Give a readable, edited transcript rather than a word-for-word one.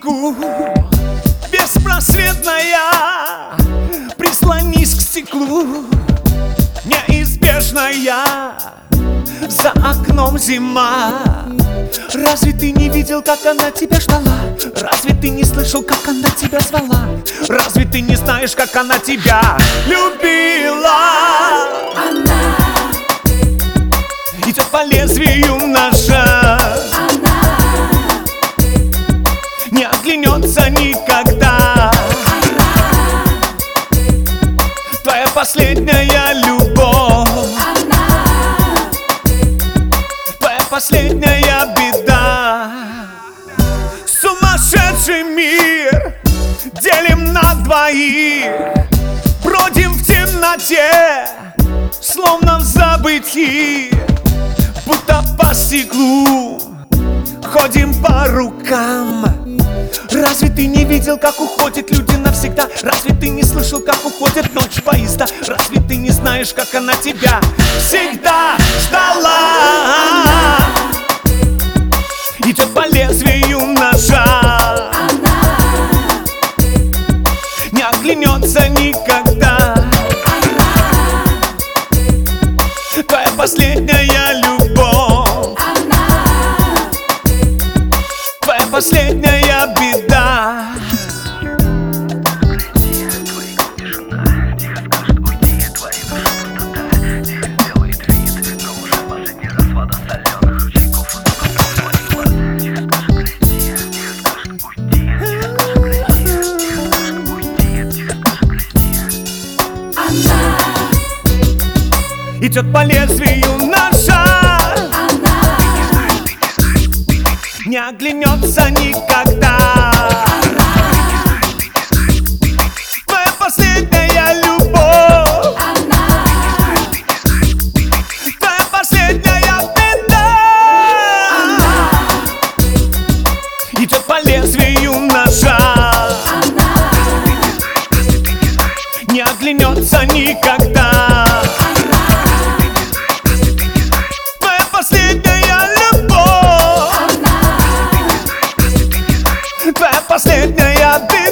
снегу. Беспросветная, прислонись к стеклу. Неизбежная, за окном зима. Разве ты не видел, как она тебя ждала? Разве ты не слышал, как она тебя звала? Разве ты не знаешь, как она тебя любила? Она идет по лезвию ножа. Она не оглянется никогда. Она твоя последняя любовь. Она твоя последняя беда. Сумасшедший мир делим на двоих. Бродим в темноте, словно в забытии. Будто по стеклу ходим по рукам. Разве ты не видел, как уходят люди навсегда? Разве ты не слышал, как уходит ночь поезда? Разве ты не знаешь, как она тебя всегда ждала? Идет по лезвию ножа. Она не оглянется никогда. Твоя последняя любовь. Она Твоя последняя беда. Идет по лезвию ножа. Она не оглянется никогда. Твоя последняя любовь. Она Твоя последняя беда. Идет по лезвию ножа. Она не оглянется никогда. Последняя беда.